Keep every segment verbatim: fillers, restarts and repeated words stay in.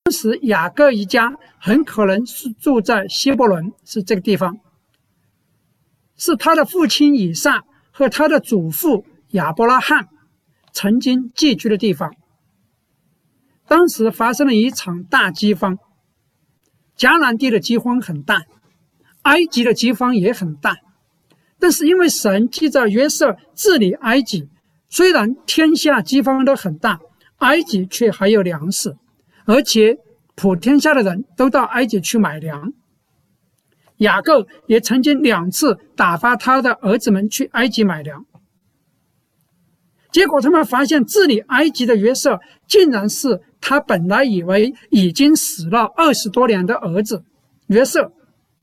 当时雅各一家很可能是住在希伯伦，是这个地方，是他的父亲以撒和他的祖父亚伯拉罕曾经寄居的地方。当时发生了一场大饥荒，迦南地的饥荒很大，埃及的饥荒也很大，但是因为神记着约瑟治理埃及，虽然天下饥荒都很大，埃及却还有粮食，而且普天下的人都到埃及去买粮。雅各也曾经两次打发他的儿子们去埃及买粮，结果他们发现治理埃及的约瑟竟然是他本来以为已经死了二十多年的儿子约瑟。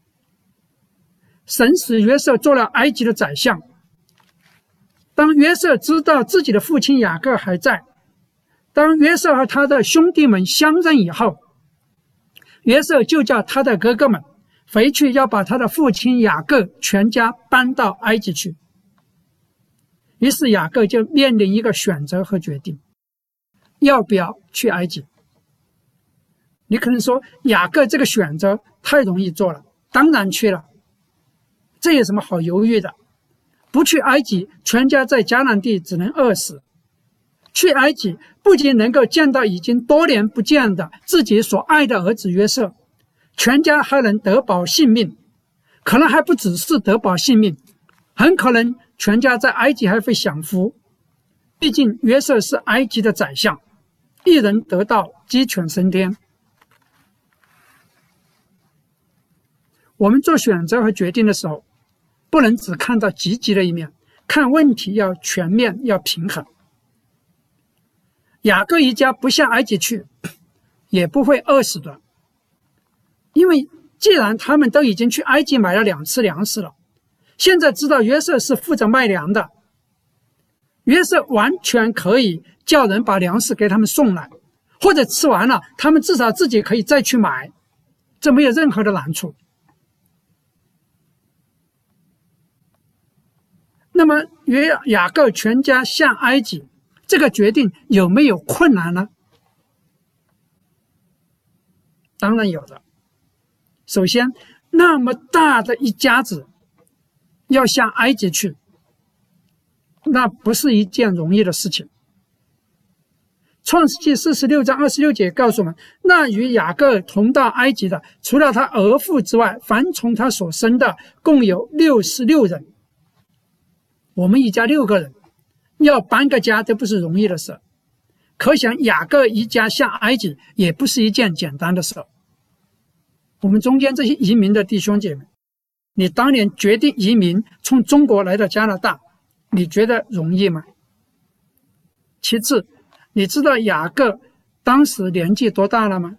神使约瑟做了埃及的宰相。当约瑟知道自己的父亲雅各还在，当约瑟和他的兄弟们相认以后，约瑟就叫他的哥哥们回去要把他的父亲雅各全家搬到埃及去。于是雅各就面临一个选择和决定，要不要去埃及。你可能说雅各这个选择太容易做了，当然去了，这有什么好犹豫的？不去埃及，全家在迦南地只能饿死。去埃及不仅能够见到已经多年不见的自己所爱的儿子约瑟，全家还能得保性命，可能还不只是得保性命，很可能全家在埃及还会享福。毕竟约瑟是埃及的宰相，一人得道鸡犬升天。我们做选择和决定的时候，不能只看到积极的一面，看问题要全面，要平衡。雅各一家不下埃及去，也不会饿死的，因为既然他们都已经去埃及买了两次粮食了，现在知道约瑟是负责卖粮的，约瑟完全可以叫人把粮食给他们送来，或者吃完了他们至少自己可以再去买，这没有任何的难处。那么约雅各全家下埃及，这个决定有没有困难呢？当然有的。首先，那么大的一家子要下埃及去，那不是一件容易的事情。创世纪四十六章二十六节告诉我们，那与雅各同到埃及的，除了他儿妇之外，凡从他所生的，共有六十六人。我们一家六个人，要搬个家都不是容易的事，可想雅各一家下埃及也不是一件简单的事。我们中间这些移民的弟兄姐妹，你当年决定移民从中国来到加拿大，你觉得容易吗？其次，你知道雅各当时年纪多大了吗？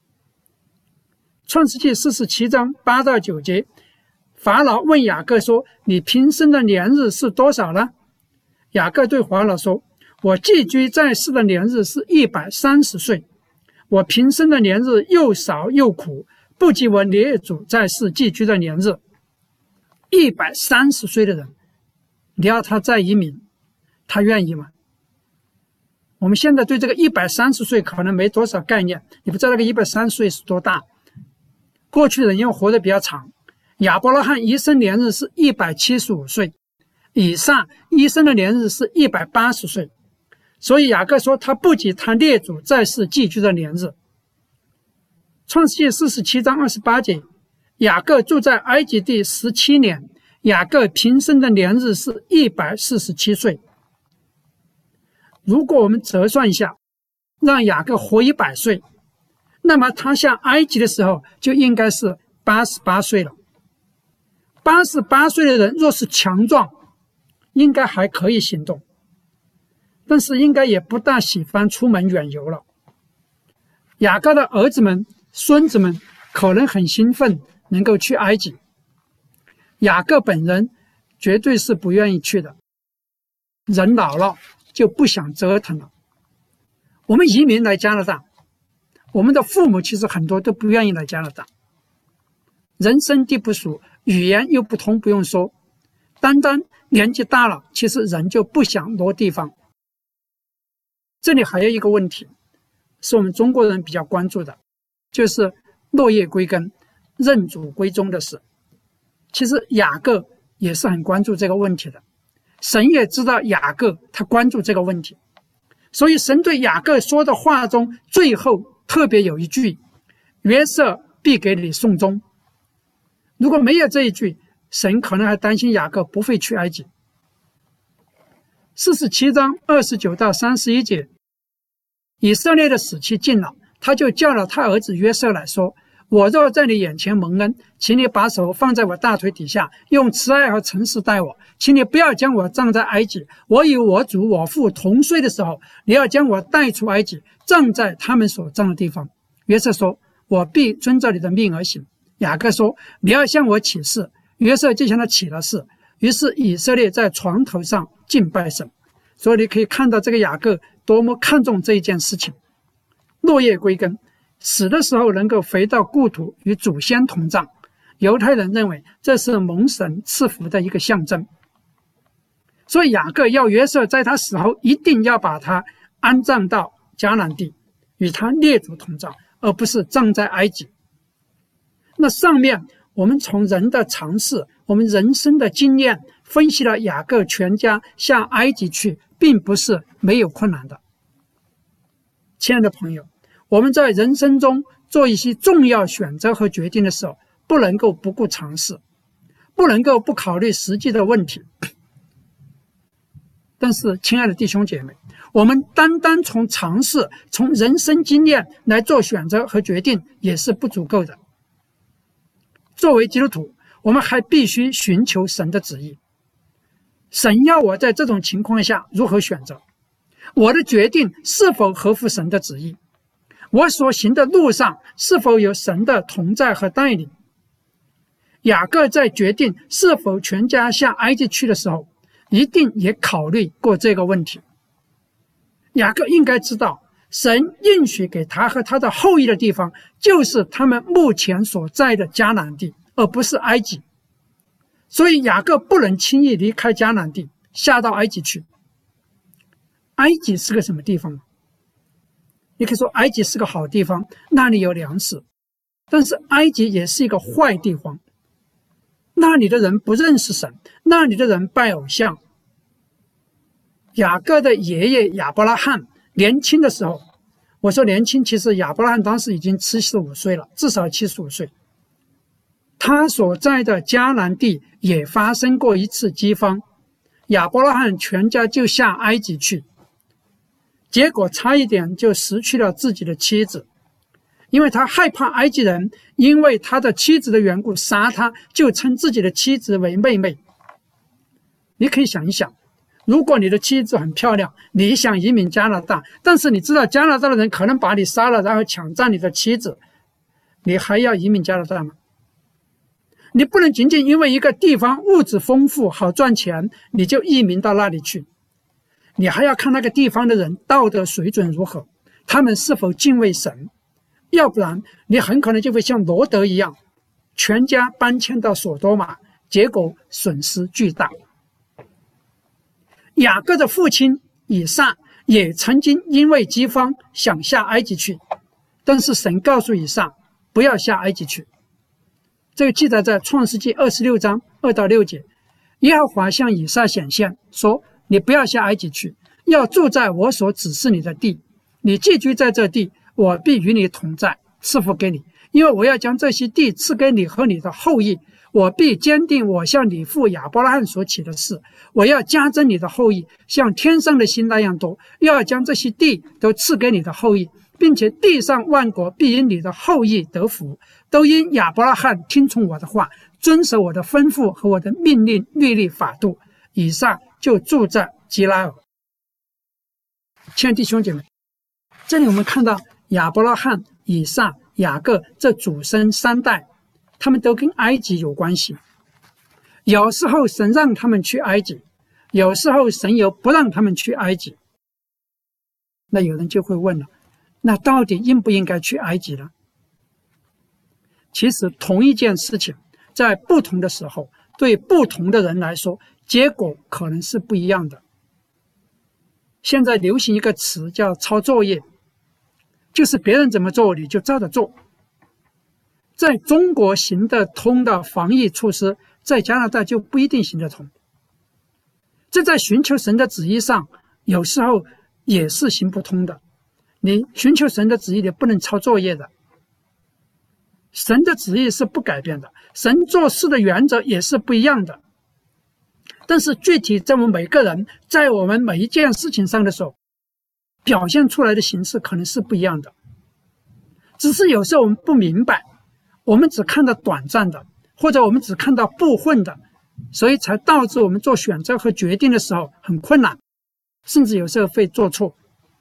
创世纪四十七章八到九节，法老问雅各说，你平生的年日是多少呢？雅各对法老说，我寄居在世的年日是一百三十岁，我平生的年日又少又苦，不及我列祖在世寄居的年日。一百三十岁的人，你要他再移民，他愿意吗？我们现在对这个一百三十岁可能没多少概念，你不知道那个一百三十岁是多大。过去的人因为活得比较长，亚伯拉罕一生年日是一百七十五岁，以撒一生的年日是一百八十岁，所以雅各说他不及他列祖在世寄居的年日。创世纪四十七章二十八节，雅各住在埃及地十七年，雅各平生的年日是一百四十七岁。如果我们折算一下，让雅各活一百岁，那么他下埃及的时候就应该是八十八岁了。八十八岁的人若是强壮，应该还可以行动，但是应该也不大喜欢出门远游了。雅各的儿子们、孙子们可能很兴奋能够去埃及，雅各本人绝对是不愿意去的。人老了就不想折腾了。我们移民来加拿大，我们的父母其实很多都不愿意来加拿大，人生地不熟，语言又不通，不用说，单单年纪大了，其实人就不想挪地方。这里还有一个问题，是我们中国人比较关注的， 就是落叶归根、认祖归宗的事。其实雅各也是很关注这个问题的，神也知道雅各他关注这个问题，所以神对雅各说的话中最后特别有一句：约瑟必给你送终。如果没有这一句，神可能还担心雅各不会去埃及。四十七章二十九到三十一节，以色列的死期近了，他就叫了他儿子约瑟来说：我若在你眼前蒙恩，请你把手放在我大腿底下，用慈爱和诚实待我，请你不要将我葬在埃及。我与我主我父同睡的时候，你要将我带出埃及，葬在他们所葬的地方。约瑟说：我必遵照你的命而行。雅各说：你要向我起誓。约瑟就向他起了誓。于是以色列在床头上敬拜神。所以你可以看到这个雅各多么看重这一件事情。落叶归根，死的时候能够回到故土与祖先同葬，犹太人认为这是蒙神赐福的一个象征。所以雅各要约瑟在他死后一定要把他安葬到迦南地，与他列祖同葬，而不是葬在埃及。那上面我们从人的常识，我们人生的经验分析了雅各全家下埃及去并不是没有困难的。亲爱的朋友，我们在人生中做一些重要选择和决定的时候，不能够不顾常识，不能够不考虑实际的问题。但是亲爱的弟兄姐妹，我们单单从常识，从人生经验来做选择和决定也是不足够的。作为基督徒，我们还必须寻求神的旨意。神要我在这种情况下如何选择？我的决定是否合乎神的旨意？我所行的路上是否有神的同在和带领？雅各在决定是否全家下埃及去的时候，一定也考虑过这个问题。雅各应该知道，神应许给他和他的后裔的地方，就是他们目前所在的迦南地，而不是埃及。所以雅各不能轻易离开迦南地，下到埃及去。埃及是个什么地方？你可以说埃及是个好地方，那里有粮食，但是埃及也是一个坏地方，那里的人不认识神，那里的人拜偶像。雅各的爷爷亚伯拉罕年轻的时候，我说年轻，其实亚伯拉罕当时已经七十五岁了，至少七十五岁。他所在的迦南地也发生过一次饥荒，亚伯拉罕全家就下埃及去，结果差一点就失去了自己的妻子，因为他害怕埃及人因为他的妻子的缘故杀他，就称自己的妻子为妹妹。你可以想一想，如果你的妻子很漂亮，你想移民加拿大，但是你知道加拿大的人可能把你杀了，然后抢占你的妻子，你还要移民加拿大吗？你不能仅仅因为一个地方物质丰富好赚钱，你就移民到那里去。你还要看那个地方的人道德水准如何，他们是否敬畏神，要不然你很可能就会像罗德一样，全家搬迁到索多玛，结果损失巨大。雅各的父亲以撒也曾经因为饥荒想下埃及去，但是神告诉以撒不要下埃及去。这个记载在创世纪二十六章二到六节。耶和华向以撒显现说，你不要下埃及去，要住在我所指示你的地，你寄居在这地，我必与你同在，赐福给你，因为我要将这些地赐给你和你的后裔，我必坚定我向你父亚伯拉罕所起的事，我要加增你的后裔，像天上的星那样多，又要将这些地都赐给你的后裔，并且地上万国必因你的后裔得福，都因亚伯拉罕听从我的话，遵守我的吩咐和我的命令律例法度。以撒就住在基拉尔。亲爱的弟兄姐妹，这里我们看到亚伯拉罕、以撒、雅各这祖孙三代，他们都跟埃及有关系。有时候神让他们去埃及，有时候神又不让他们去埃及。那有人就会问了，那到底应不应该去埃及呢？其实同一件事情在不同的时候，对不同的人来说，结果可能是不一样的。现在流行一个词叫抄作业，就是别人怎么做你就照着做， 在中国行得通的防疫措施，在加拿大就不一定行得通。这在寻求神的旨意上，有时候也是行不通的。你寻求神的旨意，你不能抄作业的。神的旨意是不改变的，神做事的原则也是不一样的。但是具体在我们每个人，在我们每一件事情上的时候，表现出来的形式可能是不一样的。只是有时候我们不明白，我们只看到短暂的，或者我们只看到部分的，所以才导致我们做选择和决定的时候很困难，甚至有时候会做错。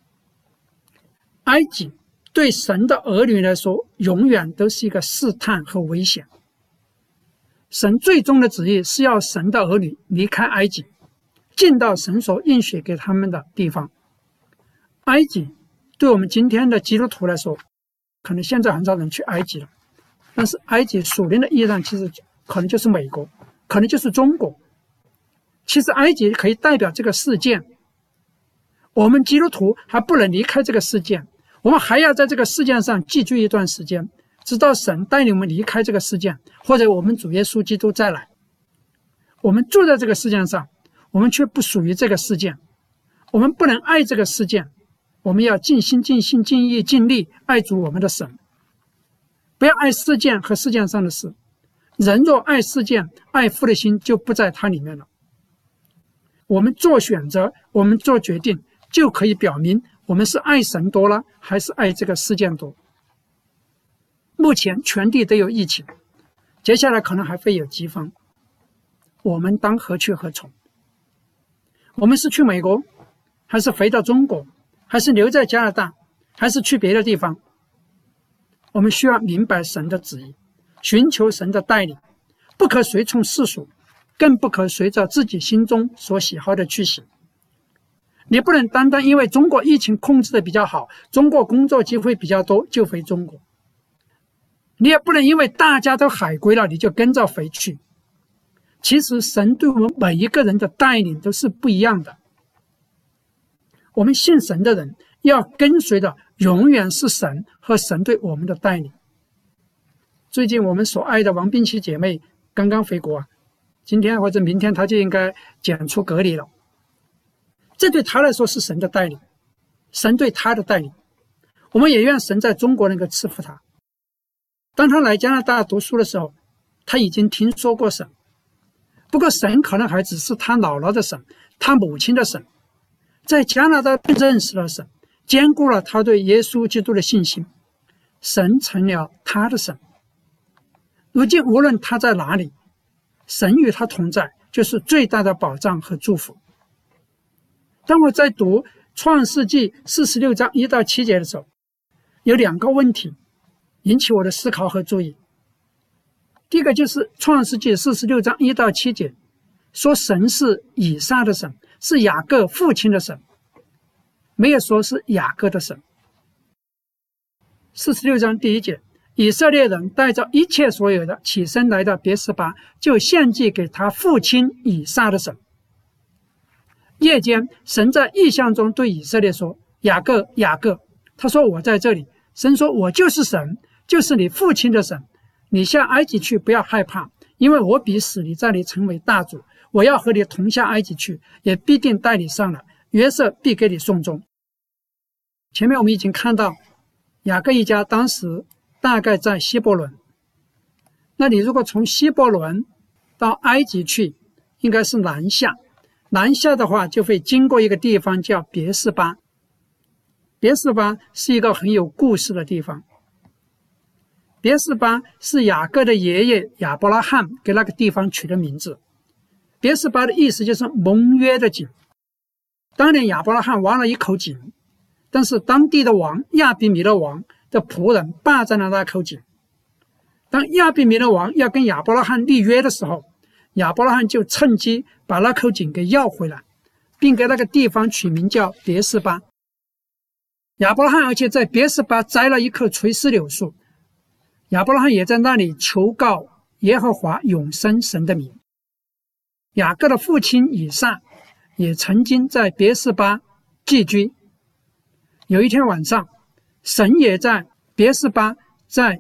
埃及对神的儿女来说，永远都是一个试探和危险。神最终的旨意是要神的儿女离开埃及，进到神所应许给他们的地方。埃及对我们今天的基督徒来说，可能现在很少人去埃及了，但是埃及属灵的意义上，其实可能就是美国，可能就是中国。其实埃及可以代表这个事件，我们基督徒还不能离开这个事件，我们还要在这个事件上寄居一段时间，直到神带领我们离开这个事件，或者我们主耶稣基督再来。我们住在这个事件上，我们却不属于这个事件，我们不能爱这个事件，我们要尽心尽性尽意尽力爱主我们的神，不要爱事件和事件上的事。人若爱事件，爱父的心就不在它里面了。我们做选择，我们做决定，就可以表明我们是爱神多了，还是爱这个事件多。目前全地都有疫情，接下来可能还会有饥荒，我们当何去何从？我们是去美国，还是回到中国，还是留在加拿大，还是去别的地方？我们需要明白神的旨意，寻求神的带领，不可随从世俗，更不可随着自己心中所喜好的去行。你不能单单因为中国疫情控制的比较好，中国工作机会比较多就回中国，你也不能因为大家都海归了你就跟着回去。其实神对我们每一个人的带领都是不一样的。我们信神的人要跟随的永远是神和神对我们的带领。最近我们所爱的王冰琪姐妹刚刚回国啊，今天或者明天她就应该检出隔离了。这对她来说是神的带领，神对她的带领。我们也愿神在中国能够赐福她。当她来加拿大读书的时候，她已经听说过神，不过神可能还只是她姥姥的神，她母亲的神。在加拿大认识了神，坚固了她对耶稣基督的信心，神成了她的神。如今无论她在哪里，神与她同在，就是最大的保障和祝福。当我在读创世纪四十六章一到七节的时候，有两个问题引起我的思考和注意。第一个就是创世纪四十六章一到七节说神是以撒的神，是雅各父亲的神，没有说是雅各的神。四十六章第一节，以色列人带着一切所有的起身来到别是巴，就献祭给他父亲以撒的神。夜间神在异象中对以色列说，雅各雅各，他说我在这里。神说我就是神，就是你父亲的神，你下埃及去，不要害怕，因为我必使你在你成为大主，我要和你同下埃及去，也必定带你上来，约瑟必给你送终。前面我们已经看到雅各一家当时大概在希伯伦，那你如果从希伯伦到埃及去，应该是南下，南下的话就会经过一个地方叫别是巴。别是巴是一个很有故事的地方。别是巴是雅各的爷爷亚伯拉罕给那个地方取的名字。别是巴的意思就是盟约的井。当年亚伯拉罕挖了一口井，但是当地的王亚比米勒王的仆人霸占了那口井。当亚比米勒王要跟亚伯拉罕立约的时候，亚伯拉罕就趁机把那口井给要回来，并给那个地方取名叫别是巴。亚伯拉罕而且在别是巴栽了一棵垂丝柳树，亚伯拉罕也在那里求告耶和华永生神的名。雅各的父亲以撒也曾经在别是巴寄居。有一天晚上，神也在别是巴在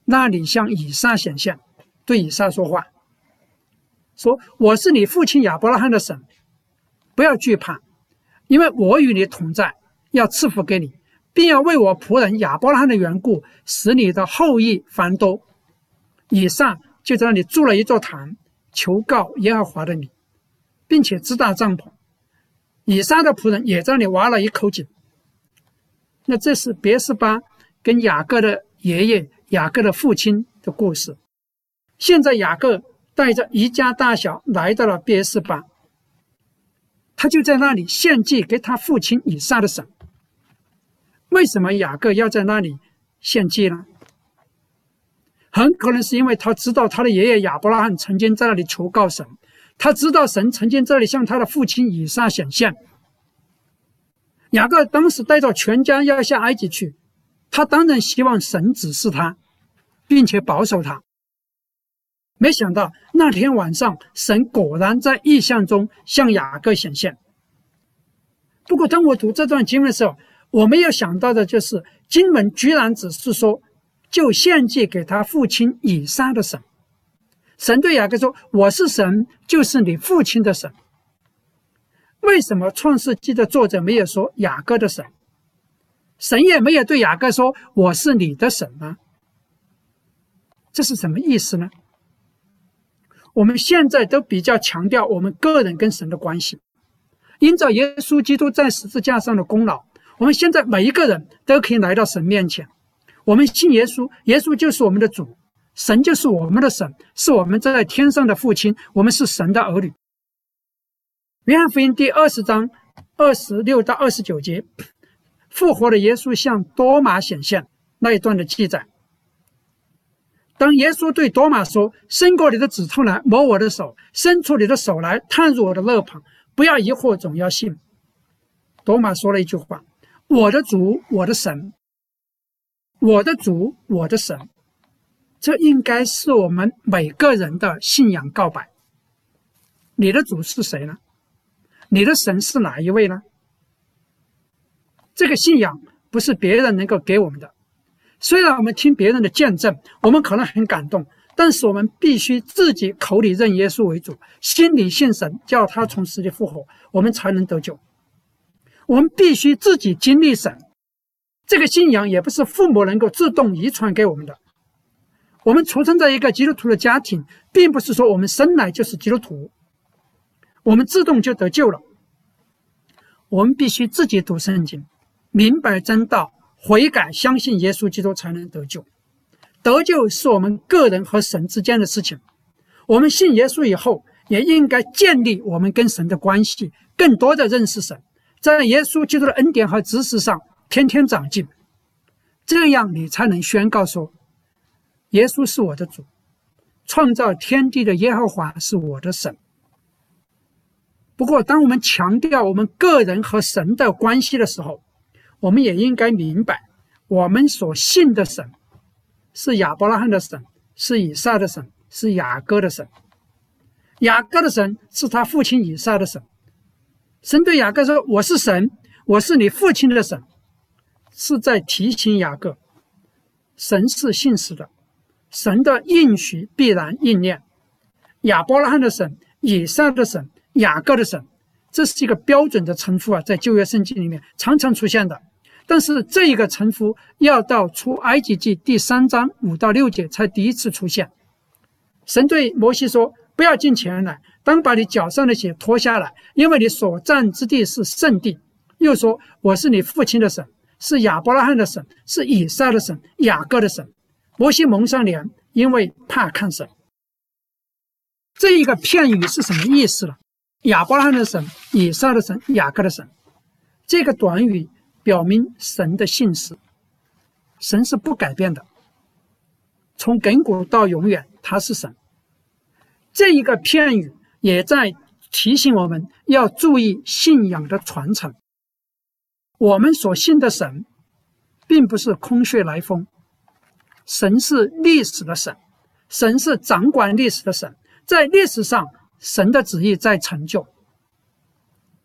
那里向以撒显现，对以撒说话，说我是你父亲亚伯拉罕的神，不要惧怕，因为我与你同在，要赐福给你，并要为我仆人亚伯拉罕的缘故，使你的后裔繁多。以撒就在那里筑了一座坛，求告耶和华的名，并且支搭帐篷。以撒的仆人也在那里挖了一口井。那这是别是巴跟雅各的爷爷雅各的父亲的故事。现在雅各带着一家大小来到了别是巴，他就在那里献祭给他父亲以撒的神。为什么雅各要在那里献祭呢？很可能是因为他知道他的爷爷亚伯拉罕曾经在那里求告神，他知道神曾经在那里向他的父亲以撒显现。雅各当时带着全家要下埃及去，他当然希望神指示他，并且保守他。没想到那天晚上，神果然在异象中向雅各显现。不过当我读这段经文的时候，我没有想到的就是经文居然只是说就献祭给他父亲以撒的神。神对雅各说，我是神，就是你父亲的神。为什么创世纪的作者没有说雅各的神？神也没有对雅各说我是你的神呢？这是什么意思呢？我们现在都比较强调我们个人跟神的关系，因着耶稣基督在十字架上的功劳，我们现在每一个人都可以来到神面前。我们信耶稣，耶稣就是我们的主，神就是我们的神，是我们在天上的父亲，我们是神的儿女。约翰福音第二十章二十六到二十九节，复活的耶稣向多马显现那一段的记载。当耶稣对多马说，伸过你的指头来摸我的手，伸出你的手来探入我的肋旁，不要疑惑，总要信。多马说了一句话，我的主，我的神，我的主，我的神。这应该是我们每个人的信仰告白。你的主是谁呢？你的神是哪一位呢？这个信仰不是别人能够给我们的。虽然我们听别人的见证，我们可能很感动，但是我们必须自己口里认耶稣为主，心里信神，叫他从死里复活，我们才能得救。我们必须自己经历神。这个信仰也不是父母能够自动遗传给我们的。我们出生在一个基督徒的家庭，并不是说我们生来就是基督徒，我们自动就得救了。我们必须自己读圣经，明白真道，悔改相信耶稣基督，才能得救。得救是我们个人和神之间的事情。我们信耶稣以后，也应该建立我们跟神的关系，更多的认识神，在耶稣基督的恩典和知识上天天长进。这样你才能宣告说，耶稣是我的主，创造天地的耶和华是我的神。不过当我们强调我们个人和神的关系的时候，我们也应该明白，我们所信的神是亚伯拉罕的神，是以撒的神，是雅各的神。雅各的神是他父亲以撒的神。神对雅各说，我是神，我是你父亲的神，是在提醒雅各，神是信实的，神的应许必然应验。亚伯拉罕的神，以撒的神，雅各的神，这是一个标准的称呼啊，在旧约圣经里面常常出现的。但是这一个称呼要到出埃及记第三章五到六节才第一次出现。神对摩西说，不要进前来，当把你脚上的鞋脱下来，因为你所站之地是圣地。又说，我是你父亲的神，是亚伯拉罕的神，是以撒的神，雅各的神。摩西蒙上脸，因为怕看神。这一个片语是什么意思呢？亚伯拉罕的神，以撒的神，雅各的神。这个短语表明神的信实，神是不改变的，从亘古到永远他是神。这一个片语也在提醒我们要注意信仰的传承。我们所信的神并不是空穴来风，神是历史的神，神是掌管历史的神，在历史上神的旨意在成就，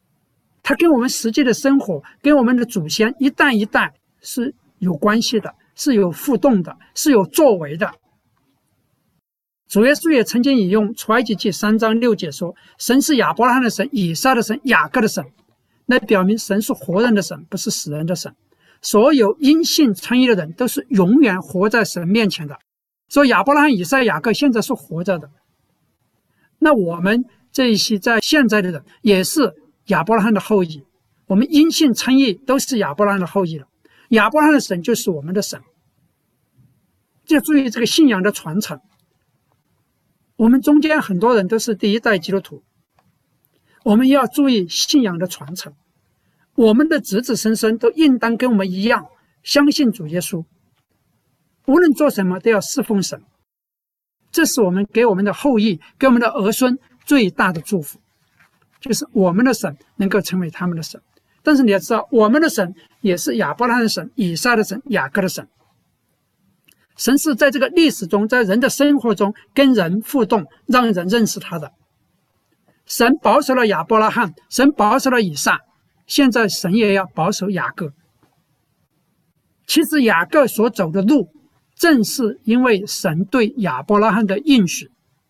它跟我们实际的生活，跟我们的祖先一代一代是有关系的， 是有互动的，是有作为的。主耶稣也曾经引用出埃及记三章六节说，神是亚伯拉罕的神，以撒的神，雅各的神，来表明神是活人的神，不是死人的神。所有因信称义的人都是永远活在神面前的。所以亚伯拉罕、以撒、雅各现在是活着的。那我们这一些在现在的人也是亚伯拉罕的后裔，我们因信称义都是亚伯拉罕的后裔了。亚伯拉罕的神就是我们的神。就注意这个信仰的传承。我们中间很多人都是第一代基督徒，我们要注意信仰的传承。我们的子子孙孙都应当跟我们一样相信主耶稣，无论做什么都要侍奉神。这是我们给我们的后裔，给我们的儿孙最大的祝福，就是我们的神能够成为他们的神。但是你要知道，我们的神也是亚伯拉罕的神、以撒的神、雅各的神。神是在这个历史中，在人的生活中跟人互动，让人认识他的。神保守了亚伯拉罕，神保守了以撒，现在神也要保守雅各。其实雅各所走的路，正是因为神对亚伯拉罕的应许。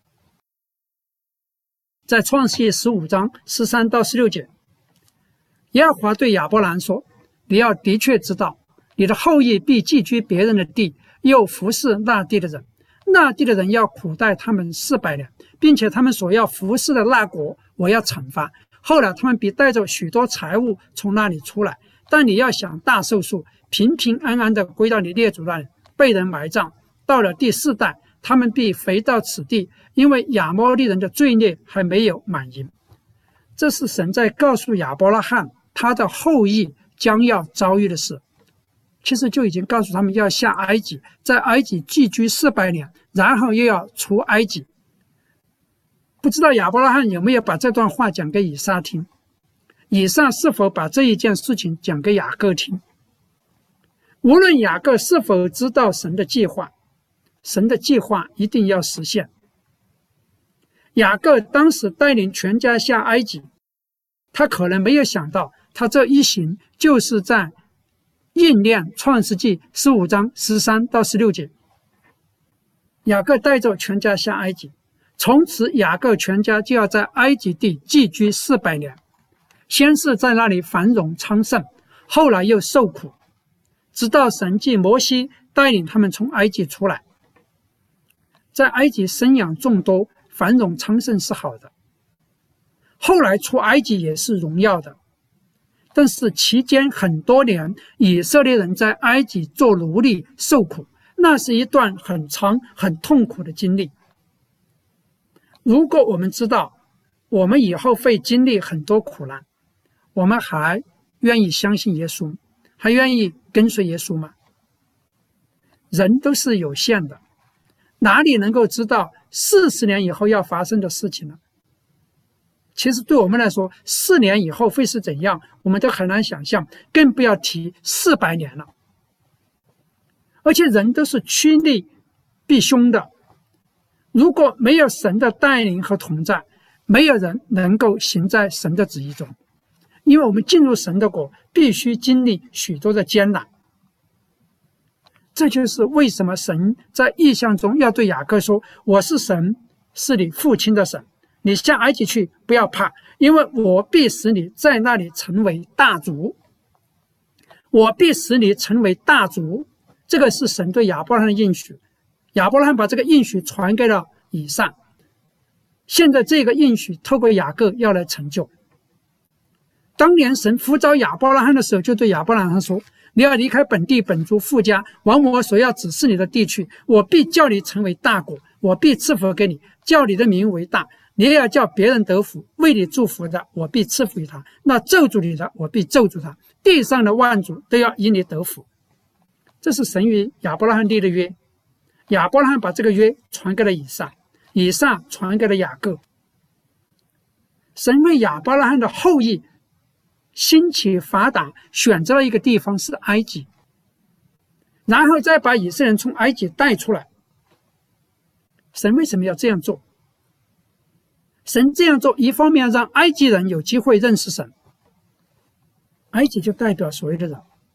在创世记十五章十三到十六节，耶和华对亚伯兰说，你要的确知道，你的后裔必寄居别人的地，又服侍那地的人，那地的人要苦待他们四百年，并且他们所要服侍的那国，我要惩罚。后来他们必带着许多财物从那里出来，但你要想大寿数，平平安安的归到你列祖那里，被人埋葬。到了第四代，他们必回到此地，因为亚摩利人的罪孽还没有满盈。这是神在告诉亚伯拉罕他的后裔将要遭遇的事。其实就已经告诉他们要下埃及，在埃及寄居四百年，然后又要出埃及。不知道亚伯拉罕有没有把这段话讲给以撒听，以撒是否把这一件事情讲给雅各听。无论雅各是否知道神的计划，神的计划一定要实现。雅各当时带领全家下埃及，他可能没有想到，他这一行就是在应验创世纪十五章十三到十六节。雅各带着全家下埃及，从此雅各全家就要在埃及地寄居四百年，先是在那里繁荣昌盛，后来又受苦，直到神藉摩西带领他们从埃及出来。在埃及生养众多，繁荣昌盛是好的，后来出埃及也是荣耀的。但是期间很多年，以色列人在埃及做奴隶受苦，那是一段很长很痛苦的经历。如果我们知道我们以后会经历很多苦难，我们还愿意相信耶稣，还愿意跟随耶稣吗？人都是有限的，哪里能够知道四十年以后要发生的事情呢？其实对我们来说，四年以后会是怎样，我们都很难想象，更不要提四百年了。而且人都是趋利避凶的，如果没有神的带领和同在，没有人能够行在神的旨意中。因为我们进入神的国，必须经历许多的艰难。这就是为什么神在异象中要对雅各说，我是神，是你父亲的神，你下埃及去，不要怕，因为我必使你在那里成为大族，我必使你成为大族。这个是神对亚伯拉罕的应许，亚伯拉罕把这个应许传给了以撒，现在这个应许透过雅各要来成就。当年神呼召亚伯拉罕的时候，就对亚伯拉罕说，你要离开本地本族父家，往我所要指示你的地去，我必叫你成为大国，我必赐福给你，叫你的名为大，你也要叫别人得福，为你祝福的，我必赐福于他；那咒诅你的，我必咒诅他。地上的万族都要以你得福。这是神与亚伯拉罕立的约，亚伯拉罕把这个约传给了以撒，以撒传给了雅各。神为亚伯拉罕的后裔兴起发达，选择了一个地方是埃及，然后再把以色列人从埃及带出来。神为什么要这样做？神这样做，一方面让埃及人有机会认识神，埃及就代表所有的人，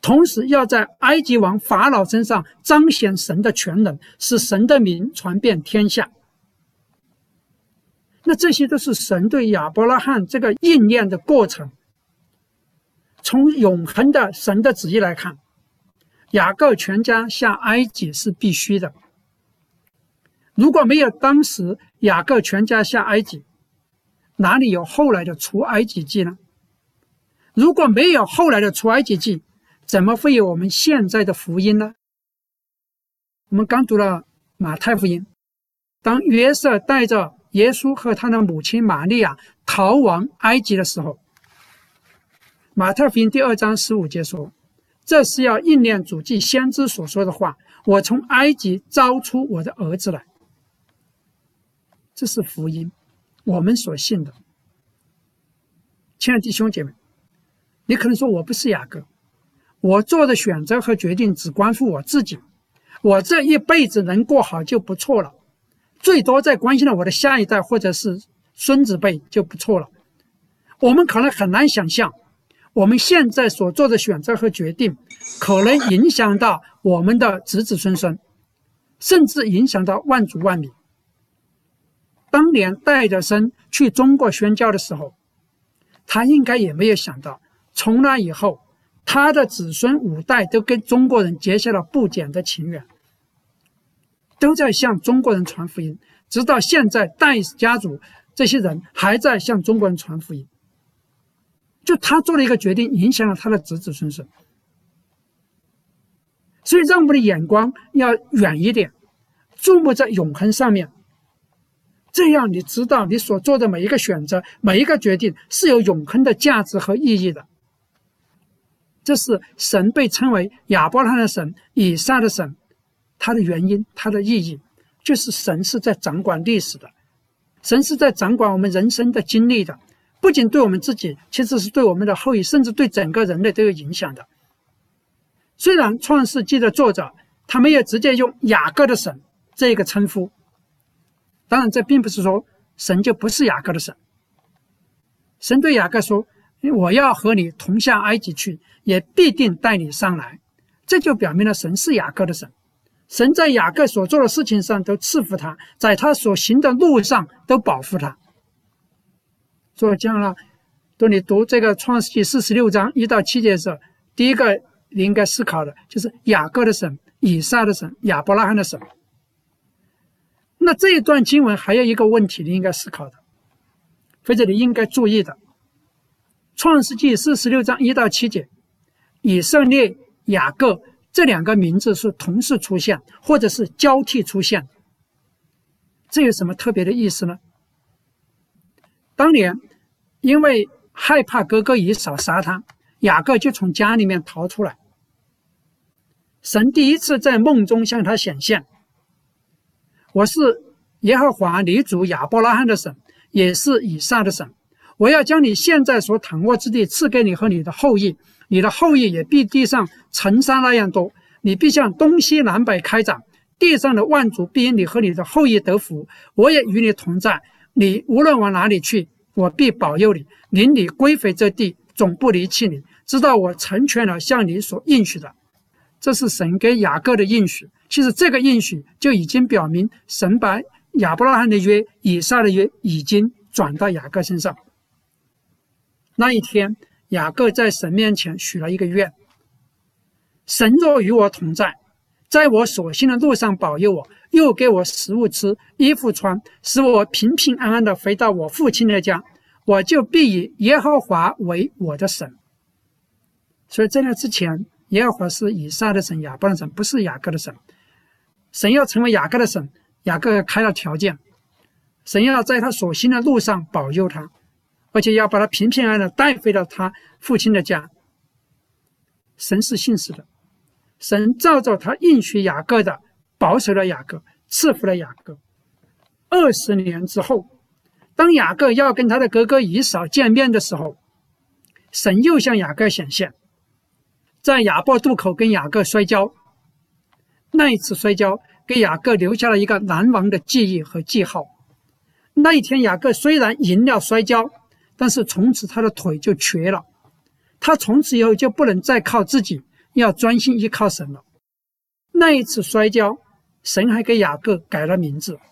同时要在埃及王法老身上彰显神的全能，使神的名传遍天下。那这些都是神对亚伯拉罕这个应验的过程。从永恒的神的旨意来看，雅各全家下埃及是必须的。如果没有当时雅各全家下埃及，哪里有后来的出埃及记呢？如果没有后来的出埃及记，怎么会有我们现在的福音呢？我们刚读了马太福音，当约瑟带着耶稣和他的母亲玛利亚逃亡埃及的时候，马太福音第二章十五节说，这是要应验主藉先知所说的话，我从埃及招出我的儿子来。这是福音，我们所信的。亲爱的弟兄姐妹，你可能说我不是雅各，我做的选择和决定只关乎我自己，我这一辈子能过好就不错了，最多再关心了我的下一代或者是孙子辈就不错了。我们可能很难想象，我们现在所做的选择和决定可能影响到我们的子子孙孙，甚至影响到万族万民。当年戴德生去中国宣教的时候，他应该也没有想到，从那以后他的子孙五代都跟中国人结下了不简的情缘，都在向中国人传福音，直到现在戴家族这些人还在向中国人传福音。就他做了一个决定，影响了他的子子孙孙。所以让我们的眼光要远一点，注目在永恒上面，这样你知道你所做的每一个选择，每一个决定是有永恒的价值和意义的。这是神被称为亚伯拉罕的神，以撒的神，它的原因，它的意义，就是神是在掌管历史的，神是在掌管我们人生的经历的，不仅对我们自己，其实是对我们的后裔，甚至对整个人类都有影响的。虽然创世纪的作者他没有直接用雅各的神这个称呼，当然这并不是说神就不是雅各的神。神对雅各说，我要和你同下埃及去，也必定带你上来。这就表明了神是雅各的神，神在雅各所做的事情上都赐福他，在他所行的路上都保护他。所以这样呢，当你读这个创世纪四十六章一到七节的时候，第一个你应该思考的就是雅各的神、以撒的神、亚伯拉罕的神。那这一段经文还有一个问题你应该思考的，或者你应该注意的，创世纪四十六章一到七节，以色列、雅各这两个名字是同时出现，或者是交替出现，这有什么特别的意思呢？当年因为害怕哥哥以扫杀他，雅各就从家里面逃出来。神第一次在梦中向他显现，我是耶和华你主亚伯拉罕的神，也是以撒的神，我要将你现在所躺卧之地赐给你和你的后裔，你的后裔也必地上尘沙那样多，你必向东西南北开展，地上的万族必因你和你的后裔得福，我也与你同在，你无论往哪里去，我必保佑你，领你归回这地，总不离弃你，直到我成全了向你所应许的。这是神给雅各的应许。其实这个应许就已经表明，神把亚伯拉罕的约、以撒的约已经转到雅各身上。那一天，雅各在神面前许了一个愿，神若与我同在，在我所行的路上保佑我，又给我食物吃，衣服穿，使我平平安安的回到我父亲的家，我就必以耶和华为我的神。所以在那之前，耶和华是以撒的神、亚伯拉罕的神，不是雅各的神。神要成为雅各的神，雅各开了条件，神要在他所行的路上保佑他，而且要把他平平安安的带回到他父亲的家。神是信实的，神照着他应许雅各的，保守了雅各，赐福了雅各。二十年之后，当雅各要跟他的哥哥以扫见面的时候，神又向雅各显现，在雅博渡口跟雅各摔跤。那一次摔跤给雅各留下了一个难忘的记忆和记号。那一天雅各虽然赢了摔跤，但是从此他的腿就瘸了，他从此以后就不能再靠自己， 要专心依靠神了。那一次摔跤，神还给雅各改了名字。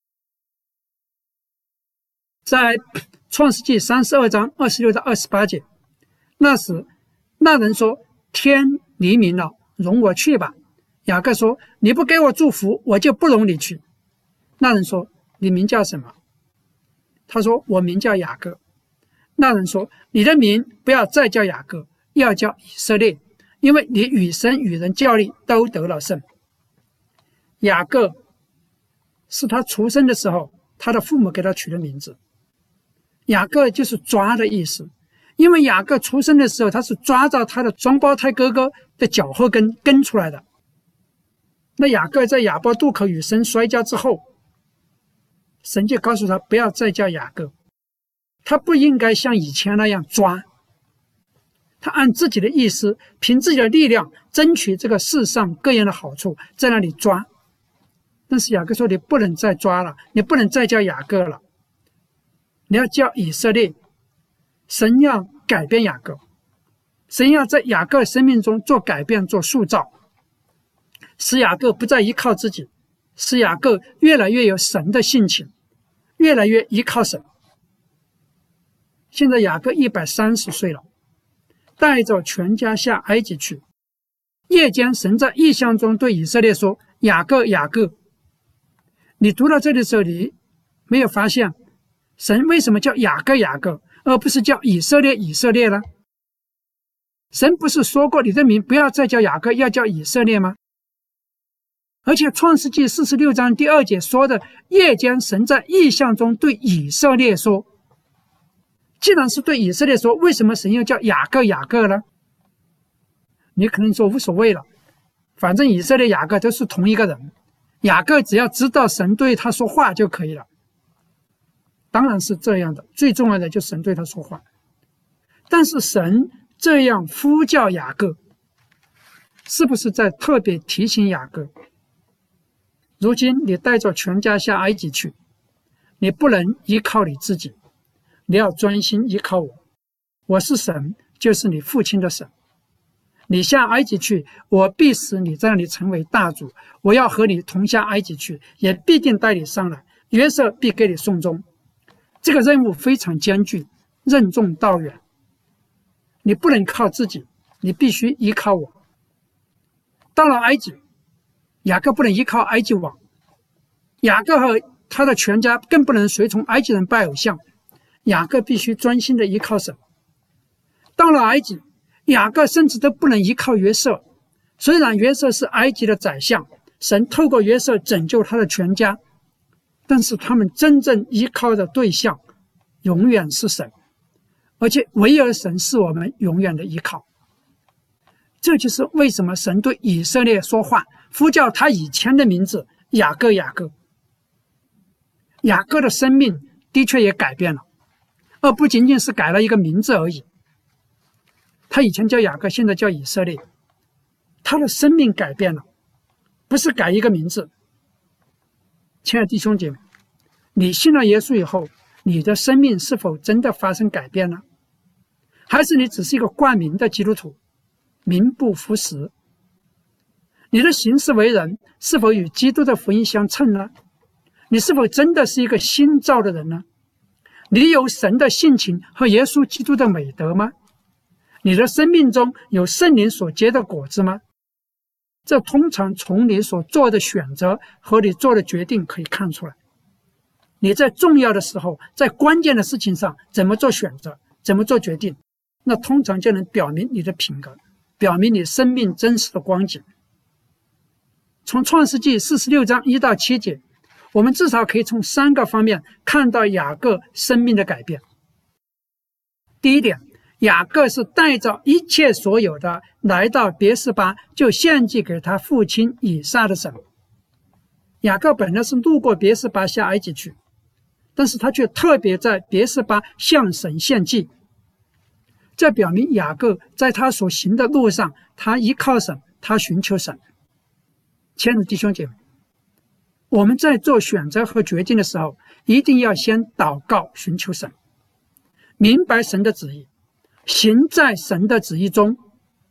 在创世纪三十二章二十六到二十八节，那时那人说：天黎明了，容我去吧。雅各说：你不给我祝福，我就不容你去。那人说：你名叫什么？他说：我名叫雅各。那人说：你的名不要再叫雅各，要叫以色列，因为你与神与人较力都得了胜。雅各是他出生的时候他的父母给他取的名字，雅各就是抓的意思，因为雅各出生的时候他是抓着他的双胞胎哥哥的脚后跟跟出来的。那雅各在雅博渡口与神摔跤之后，神就告诉他不要再叫雅各，他不应该像以前那样抓，他按自己的意思，凭自己的力量争取这个世上各样的好处，在那里抓。但是雅各说：你不能再抓了，你不能再叫雅各了，你要叫以色列。神要改变雅各，神要在雅各生命中做改变，做塑造，使雅各不再依靠自己，使雅各越来越有神的性情，越来越依靠神。现在雅各一百三十岁了，带着全家下埃及去。夜间神在异象中对以色列说：雅各，雅各。你读到这里的时候，你没有发现神为什么叫雅各雅各，而不是叫以色列以色列呢？神不是说过你的名不要再叫雅各，要叫以色列吗？而且创世纪四十六章第二节说的，夜间神在异象中对以色列说，既然是对以色列说，为什么神要叫雅各雅各呢？你可能说无所谓了，反正以色列雅各都是同一个人，雅各只要知道神对他说话就可以了。当然是这样的，最重要的就是神对他说话。但是神这样呼叫雅各，是不是在特别提醒雅各，如今你带着全家下埃及去，你不能依靠你自己，你要专心依靠我，我是神，就是你父亲的神。你下埃及去，我必使你在那里成为大主，我要和你同下埃及去，也必定带你上来，约瑟必给你送终。这个任务非常艰巨，任重道远，你不能靠自己，你必须依靠我。到了埃及，雅各不能依靠埃及王，雅各和他的全家更不能随从埃及人拜偶像，雅各必须专心的依靠神。到了埃及，雅各甚至都不能依靠约瑟，虽然约瑟是埃及的宰相，神透过约瑟拯救他的全家，但是他们真正依靠的对象永远是神，而且唯有神是我们永远的依靠。这就是为什么神对以色列说话，呼叫他以前的名字雅各雅各。雅各的生命的确也改变了，而不仅仅是改了一个名字而已。他以前叫雅各，现在叫以色列，他的生命改变了，不是改一个名字。亲爱的弟兄姐妹，你信了耶稣以后，你的生命是否真的发生改变呢？还是你只是一个冠名的基督徒，名不符实？你的行事为人是否与基督的福音相称呢？你是否真的是一个新造的人呢？你有神的性情和耶稣基督的美德吗？你的生命中有圣灵所结的果子吗？这通常从你所做的选择和你做的决定可以看出来。你在重要的时候，在关键的事情上怎么做选择，怎么做决定，那通常就能表明你的品格，表明你生命真实的光景。从创世纪四十六章一到七节，我们至少可以从三个方面看到雅各生命的改变。第一点，雅各是带着一切所有的来到别是巴，就献祭给他父亲以撒的神。雅各本来是路过别是巴下埃及去，但是他却特别在别是巴向神献祭。这表明雅各在他所行的路上，他依靠神，他寻求神。亲爱的弟兄姐妹，我们在做选择和决定的时候，一定要先祷告寻求神，明白神的旨意，行在神的旨意中，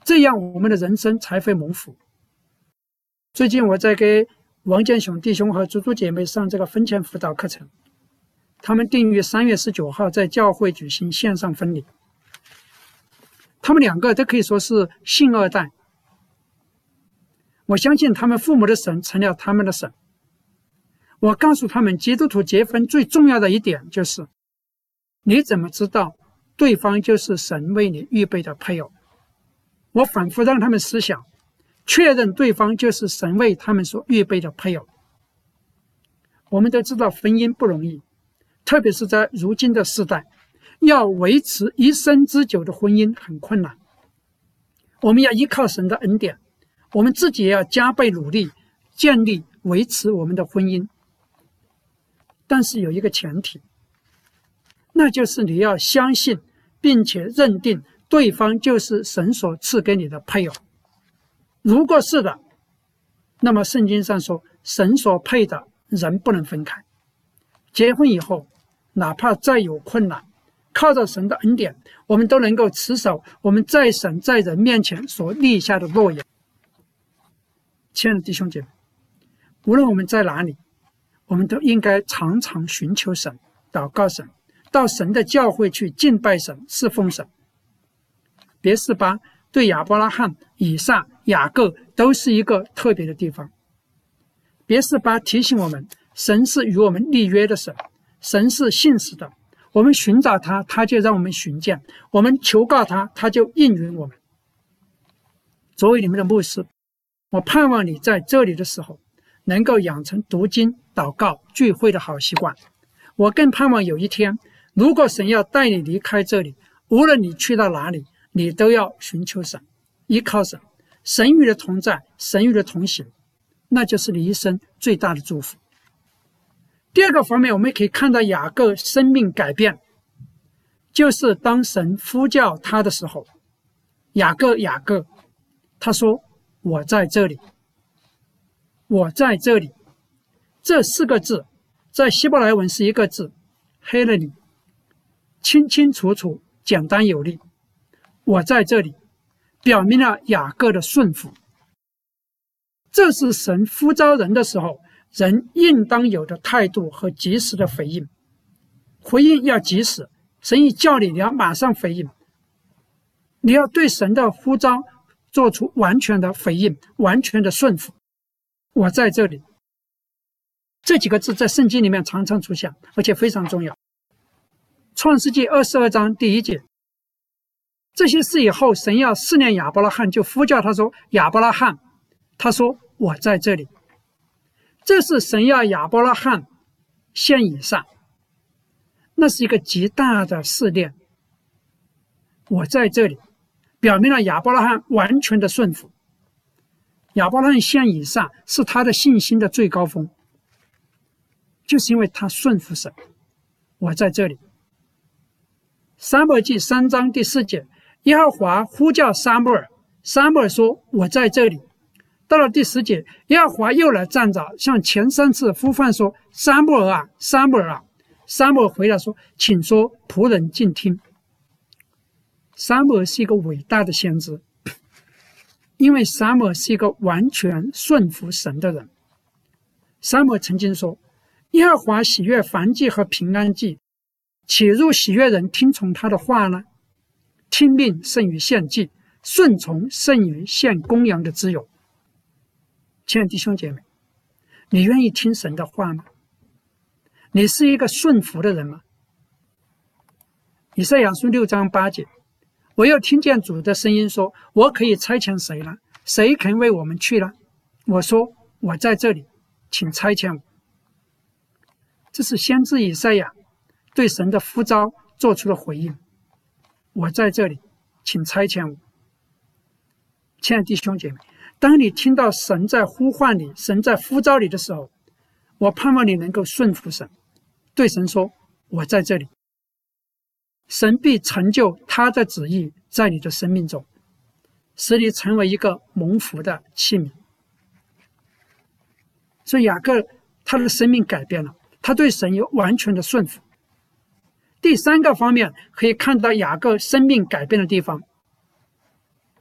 这样我们的人生才会蒙福。最近我在给王建雄弟兄和猪猪姐妹上这个婚前辅导课程，他们定于三月十九号在教会举行线上婚礼。他们两个都可以说是信二代，我相信他们父母的神成了他们的神。我告诉他们，基督徒结婚最重要的一点就是，你怎么知道对方就是神为你预备的配偶？我反复让他们思想，确认对方就是神为他们所预备的配偶。我们都知道婚姻不容易，特别是在如今的时代，要维持一生之久的婚姻很困难。我们要依靠神的恩典，我们自己也要加倍努力，建立维持我们的婚姻。但是有一个前提，那就是你要相信并且认定对方就是神所赐给你的配偶。如果是的，那么圣经上说，神所配的人不能分开。结婚以后，哪怕再有困难，靠着神的恩典，我们都能够持守我们在神在人面前所立下的诺言。亲爱的弟兄姐妹，无论我们在哪里，我们都应该常常寻求神，祷告神，到神的教会去敬拜神，侍奉神。别是巴对亚伯拉罕、以撒、雅各都是一个特别的地方。别是巴提醒我们，神是与我们立约的神，神是信实的，我们寻找他，他就让我们寻见；我们求告他，他就应允我们。作为你们的牧师，我盼望你在这里的时候能够养成读经、祷告、聚会的好习惯。我更盼望有一天，如果神要带你离开这里，无论你去到哪里，你都要寻求神，依靠神，神与的同在，神与的同行，那就是你一生最大的祝福。第二个方面，我们可以看到雅各生命改变，就是当神呼叫他的时候，雅各雅各，他说我在这里，我在这里。这四个字在希伯来文是一个字 Heleni， 清清楚楚，简单有力。我在这里表明了雅各的顺服，这是神呼召人的时候人应当有的态度和及时的回应。回应要及时，神一叫你，你要马上回应，你要对神的呼召做出完全的回应，完全的顺服。我在这里，这几个字在圣经里面常常出现，而且非常重要。创世纪二十二章第一节，这些事以后，神要试炼亚伯拉罕，就呼叫他说，亚伯拉罕，他说我在这里。这是神要亚伯拉罕献以撒，那是一个极大的试炼。我在这里表明了亚伯拉罕完全的顺服。亚伯拉罕献以撒是他的信心的最高峰，就是因为他顺服神。我在这里。撒母耳记三章第四节，耶和华呼叫撒母耳，撒母耳说我在这里。到了第十节，耶和华又来站着，向前三次呼唤说，撒母耳啊，撒母耳啊。撒母耳回答说，请说，仆人静听。撒母耳是一个伟大的先知，因为撒母耳是一个完全顺服神的人。撒母耳曾经说，耶和华喜悦燔祭和平安祭，岂入喜悦人听从他的话呢？听命胜于献祭，顺从胜于献公羊的脂油。亲爱的弟兄姐妹，你愿意听神的话吗？你是一个顺服的人吗？以赛亚书六章八节，我又听见主的声音说，我可以差遣谁呢？谁肯为我们去呢？我说，我在这里，请差遣我。这是先知以赛亚对神的呼召做出了回应，我在这里，请差遣我。亲爱的弟兄姐妹，当你听到神在呼唤你，神在呼召你的时候，我盼望你能够顺服神，对神说，我在这里。神必成就他的旨意在你的生命中，使你成为一个蒙福的器皿。所以雅各他的生命改变了，他对神有完全的顺服。第三个方面可以看到雅各生命改变的地方，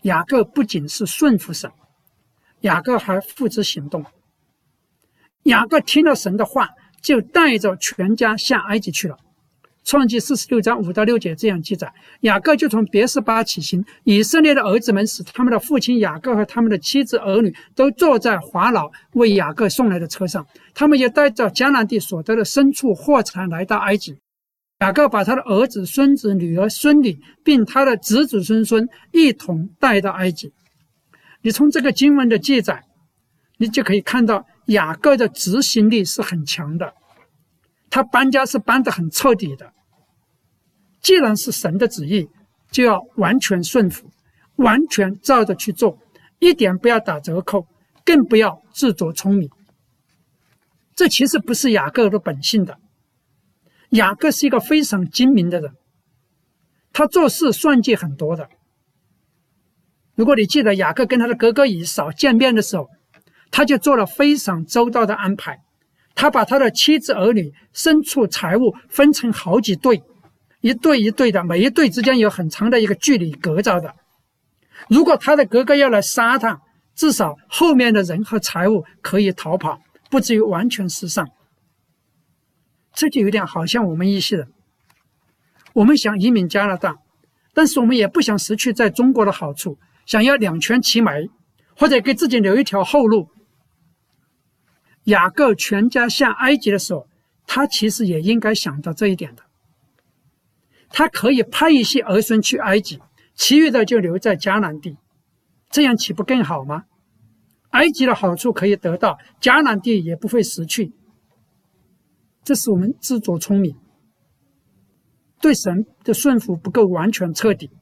雅各不仅是顺服神，雅各还付之行动。雅各听了神的话，就带着全家下埃及去了。创纪四十六章五到六节这样记载：雅各就从别是巴起行，以色列的儿子们使他们的父亲雅各和他们的妻子儿女都坐在法老为雅各送来的车上，他们也带着迦南地所得的牲畜货财来到埃及。雅各把他的儿子、孙子、女儿、孙女，并他的子子孙孙一同带到埃及。你从这个经文的记载，你就可以看到雅各的执行力是很强的，他搬家是搬得很彻底的。既然是神的旨意，就要完全顺服，完全照着去做，一点不要打折扣，更不要自作聪明。这其实不是雅各的本性的。雅各是一个非常精明的人，他做事算计很多的。如果你记得雅各跟他的哥哥以扫见面的时候，他就做了非常周到的安排。他把他的妻子儿女、牲畜财物分成好几队，一队一队的，每一队之间有很长的一个距离隔着的。如果他的哥哥要来杀他，至少后面的人和财物可以逃跑，不至于完全失丧。这就有点好像我们一些人，我们想移民加拿大，但是我们也不想失去在中国的好处，想要两全其美，或者给自己留一条后路。雅各全家下埃及的时候，他其实也应该想到这一点的。他可以派一些儿孙去埃及，其余的就留在迦南地，这样岂不更好吗？埃及的好处可以得到，迦南地也不会失去。这是我们自作聪明，对神的顺服不够完全彻底。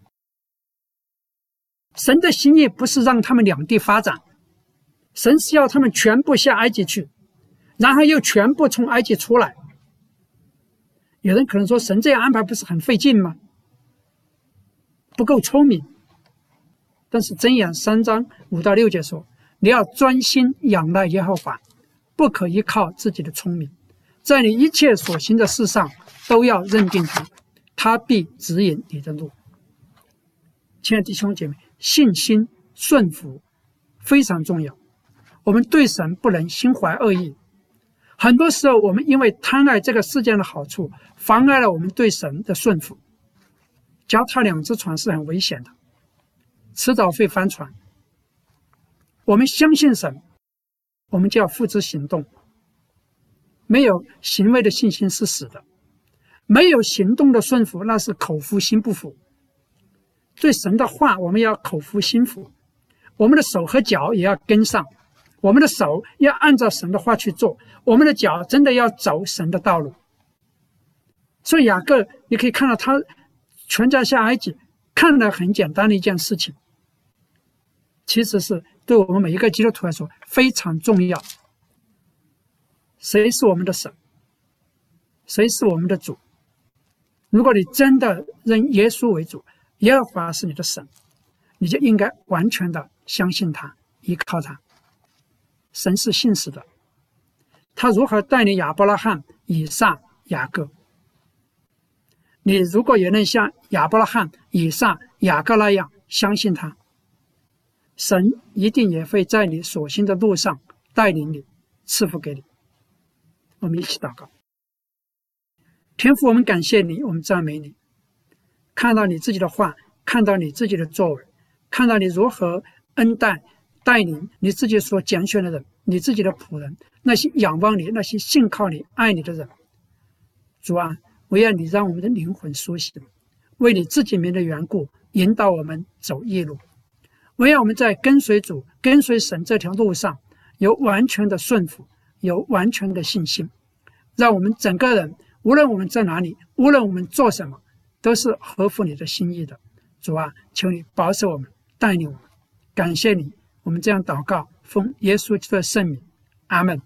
神的心意不是让他们两地发展，神是要他们全部下埃及去，然后又全部从埃及出来。有人可能说，神这样安排不是很费劲吗？不够聪明。但是箴言三章五到六节说，你要专心仰赖耶和华，不可依靠自己的聪明，在你一切所行的事上都要认定他，他必指引你的路。亲爱的弟兄姐妹，信心顺服非常重要。我们对神不能心怀恶意，很多时候我们因为贪爱这个世界的好处，妨碍了我们对神的顺服。脚踏两只船是很危险的，迟早会翻船。我们相信神，我们就要付之行动。没有行为的信心是死的，没有行动的顺服，那是口服心不服。对神的话，我们要口服心服，我们的手和脚也要跟上，我们的手要按照神的话去做，我们的脚真的要走神的道路。所以雅各，你可以看到他全家下埃及，看来很简单的一件事情，其实是对我们每一个基督徒来说非常重要。谁是我们的神？谁是我们的主？如果你真的认耶稣为主，耶和华是你的神，你就应该完全的相信他，依靠他。神是信实的，他如何带领亚伯拉罕、以撒、雅各，你如果也能像亚伯拉罕、以撒、雅各那样相信他，神一定也会在你所行的路上带领你，赐福给你。我们一起祷告。天父，我们感谢你，我们赞美你，看到你自己的话，看到你自己的作为，看到你如何恩待带领你自己所拣选的人，你自己的仆人，那些仰望你、那些信靠你、爱你的人。主啊，我要你让我们的灵魂苏醒，为你自己名的缘故，引导我们走义路。我要我们在跟随主、跟随神这条路上有完全的顺服，有完全的信心，让我们整个人，无论我们在哪里，无论我们做什么，都是合乎你的心意的。主啊，求你保守我们，带领我们。感谢你，我们这样祷告，奉耶稣基督的圣名，阿们。